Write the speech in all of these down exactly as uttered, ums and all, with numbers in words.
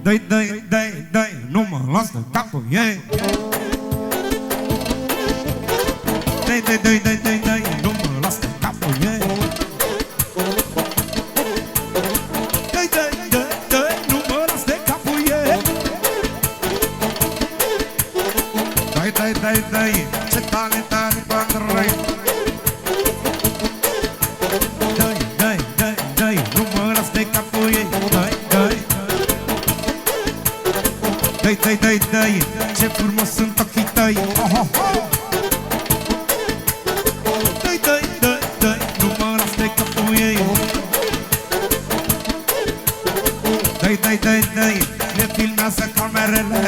Dă-i, dă-i, dă-i, dă-i, nu mă las de capul ei. Dă-i, dă-i, dă-i, dă-i, dă-i, dă-i, nu mă las de capul ei. Dă-i, dă-i, dă-i, dă-i, nu mă las de capul ei. Dă-i, dă-i, dă-i, dă-i, ce tare, tare, băndrăi. Dă-i, dă-i, dă-i, dă-i, nu mă las de capul ei. Dă-i, dă-i. Dă-i, dă-i, dă-i, dă-i, ce frumos sunt ochii tăi. Oh, oh, oh. Dă-i, dă-i, dă-i, dă-i, nu mă las de capul ei. Dă-i, dă-i, dă-i, dă-i, ne filmează camerele.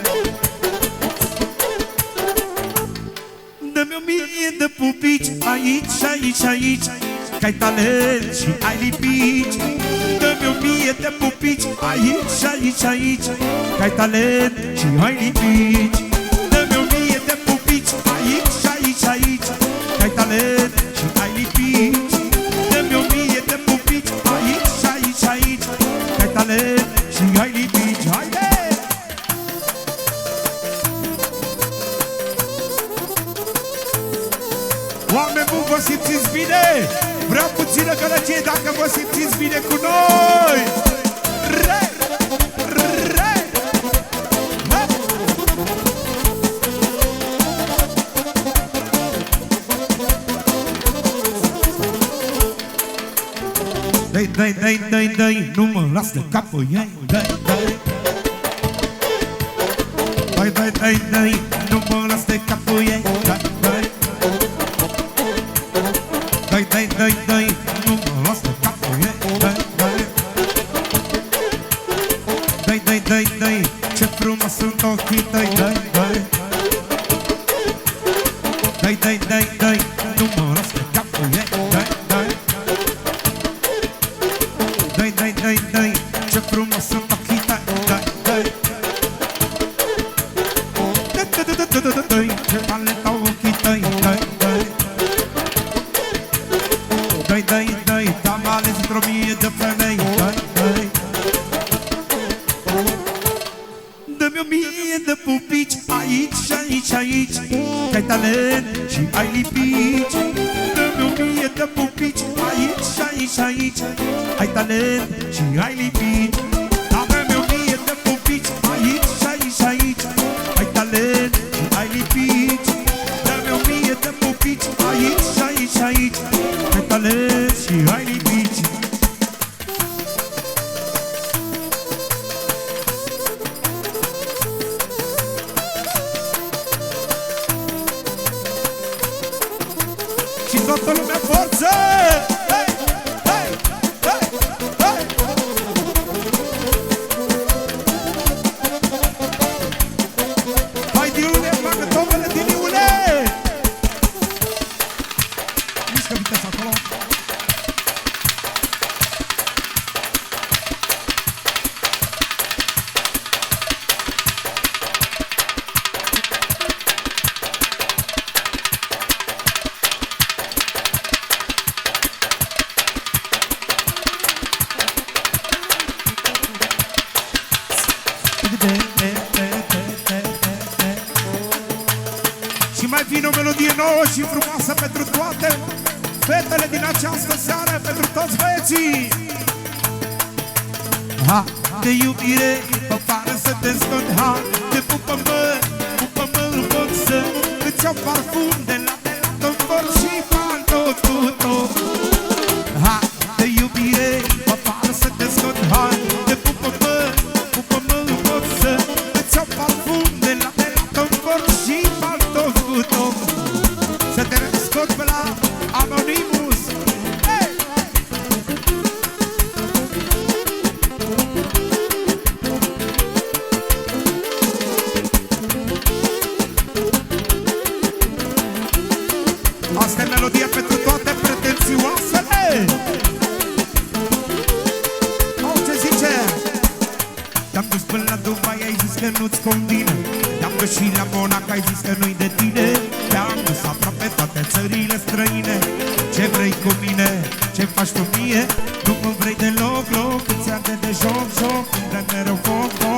Dă-mi o mie de pupici, aici, aici, aici, că ai talent și ai lipici. Dă-mi o mie de pupici, aici, aici, aici, că ai talent și ai lipici. Dă-mi o mie de pupici, aici, aici, aici, că ai talent și ai lipici. Dă-mi o mie de pupici, aici, aici, aici, că ai talent și ai lipici. Haide! Oameni buni, vă simțiți bine? Vreau puțină gălăgie dacă vă simțiți bine cu noi! Re! Re! Dă-i, dă-i, dă-i, dă-i, dă-i, nu mă las de capul ei. Dă-i, dă-i. Dă-i, dă-i, dă-i, dă-i, nu mă las de capul ei. Dă-i, dă-i. Dă-i, dă-i, dă-i, dă-i, nu mă las de capul ei. Dă-i, dă-i. Dă-i, dă-i, dă-i, dă-i, ce frumos sunt ochii tăi. Dă-i, dă-i. Dă-i, dă-i, dă-i, dă-i, nu mă las de capul ei. Dă-i, dă-i. Dă-i, dă-i, dă-i, dă-i, ce frumos sunt ochii tăi. Dă-i, dă-i. Dă-i, ce talent au ochii tăi. Dă-i, dă-i. Dă-i, dă-i, dă-i, te-am ales într-o mie de femei. Dă-i, dă-i. Dă-mi o mie de pupici, aici, aici, aici, că ai talent și ai lipici. Dă-mi o mie de pupici, aici, aici, aici, ai talent și ai lipici. Dă-mi o mie de pupici, aici, aici, aici, ai talent și ai lipici. Dă-mi o mie de pupici, aici, aici, aici, ai talent și ai lipici. Și toată lumea forță! Hei! Hei! Hei! Hei! Hai, Diliule, bagă tomele, Diliule! Mișcă viteza acolo! Și mai vine o melodie nouă și frumoasă pentru toate fetele din această seară, pentru toți băieții. Ha, de iubire, mă pare să te scot. Ha, de pupă-mă, pupă-mă în boxă, îți iau parfum de la Tom Ford și Palto. Ha, de iubire, mă pare să te scot. Ha, de pupă-mă, pupă-mă în boxă, îți iau parfum de la Tom Ford și Palto. Să te scot pe la Anonymous. Hey! Asta e melodia pentru toate pretențioasele. Au, ce zice? Te-am dus până la Dubai, ai zis că nu-ți convine. Te-am dus și la Monaco, ai zis că nu-i de tine. Te-am dus aproape toate țările străine. Ce vrei cu mine? Ce faci cu mie? Nu mă vrei deloc, loc, îți arde de joc, joc, îmi dă mereu foc, foc.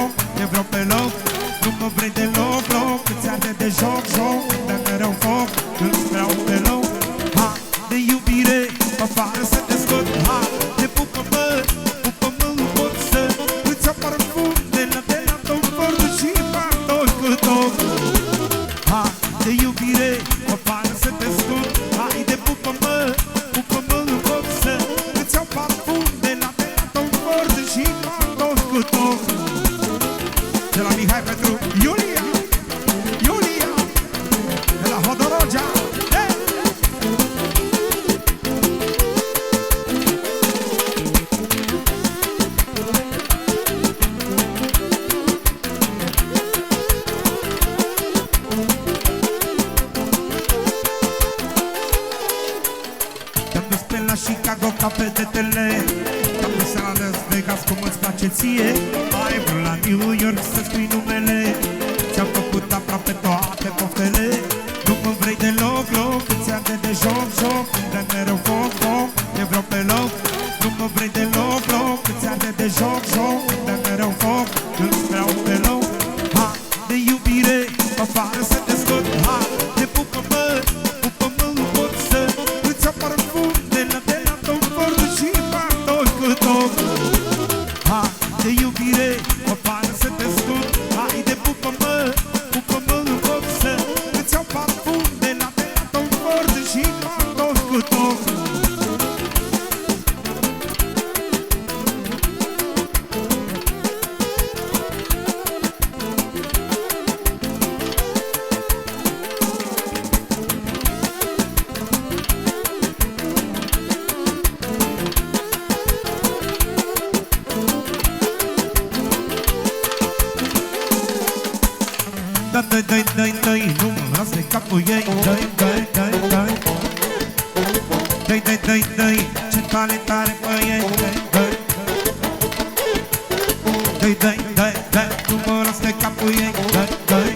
de joc, joc, de mereu foc, îți vreau pe loc. Ha, de iubire, mă pare să te scot. Ha, de pupă-mă, pupă-mă, nu pot să îți apar parfum de la de la Tom Ford și pantofi cu toc. Ha, de iubire, mă pare să te scot. Hai de pupă-mă, pupă-mă, nu pot să îți iau parfum de la de la Tom Ford și pantofi cu toc. De la Mihai pentru Iulia, Iulia, de la Hodorogea. Hey! Te-am dus pe la Chicago ca pe detele, te-am dus la Las Vegas cum îți place ție. Ai vrut la New York să scrii numele, ți-am făcut aproape toate poftele. Nu mă vrei deloc, loc, îți arde de joc, joc, de mereu foc, foc, te vreau pe loc. Nu mă vrei deloc, loc, îți arde de joc, joc, de mereu foc, îți vreau pe loc. Ha, de iubire, mă pare să te scot. Ha, de pupă-mă, pupă-mă, nu pot să îți iau parfum de la de la Tom Ford și pantofi cu toc. Ha, de iubire, mă pare să te scot. Hai de pupă-mă, pupă-mă, nu pot să îți iau parfum de la de la Tom Ford și pantofi cu toc. Da, dai, dai, dai, dai, nu-mi las de capul ei. Dai, dai, dai, dai, dai, dai, dai, dai, ce talent are pe ei. Dai, dai, dai, dai, dai, dai, nu mă las de capul ei. Dai, dai,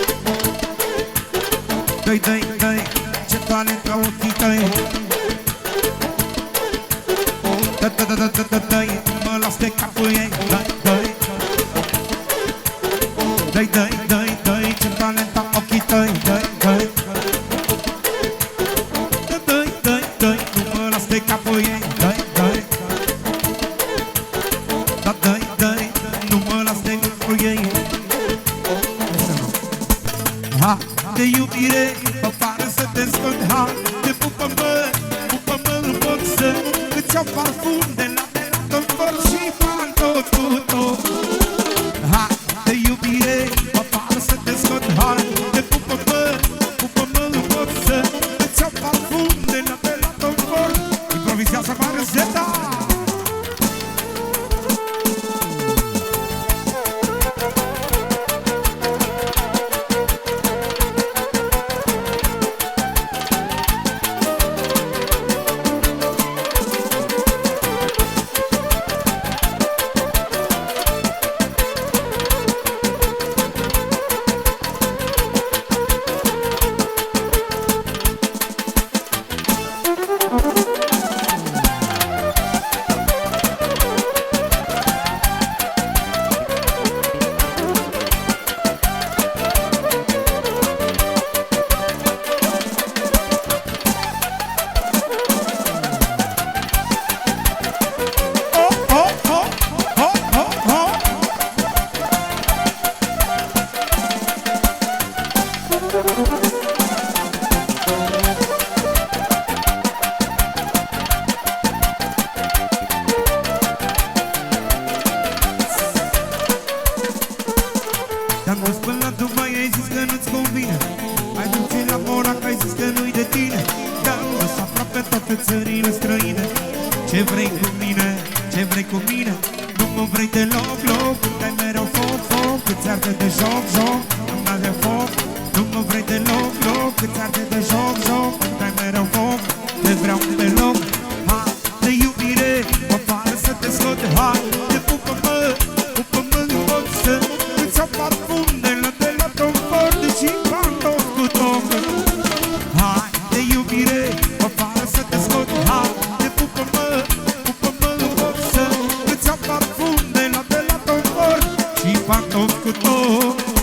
dai, dai, dai, ce talent au ochii tăi. Da, da, da, da, da, da, dai, nu mă las de capul ei. Dai, dai, dai, dai, dai, dai, ce talent au ochii tăi. Dai, dai, dai, dai, dai, nu mă las de capul ei. Dai, dai, da, dai, dai, nu mă las de capul ei. Ha, de iubire, mă pare să te scot. Ha, de pupă-mă, pupă-mă, nu pot să îți iau parfum de la de la Tom Ford și pantofi cu toc. Ha, de iubire, mă pare să te scot. Hai, de pupă-mă, pupă-mă, nu pot să îți iau parfum de la de la Tom Ford. Improvizează mare Zeta. Te-am dus până la Dubai, ai zis că nu-ți convine. Ai dus la Monaco, ai zis că nu-i de tine. Te-am dus aproape toate țările străine. Ce vrei cu mine, ce vrei cu mine? Nu mă vrei deloc, loc, dai mereu foc, foc, îți arde de joc, joc, nu de foc. Nu mă vrei deloc, loc, îți arde de joc, joc, dai mereu foc, te vreau pe loc. Ha, de iubire, mă pare să te scot. Hai, de pupă-mă, pupă-mă, nu pot să îți iau parfum de la de la Tom Ford și pantofi cu toc. Hai, de iubire, mă pare să te scot. Hai, de pupă-mă, pupă-mă, nu pot să îți iau parfum de la de la Tom Ford și pantofi cu toc.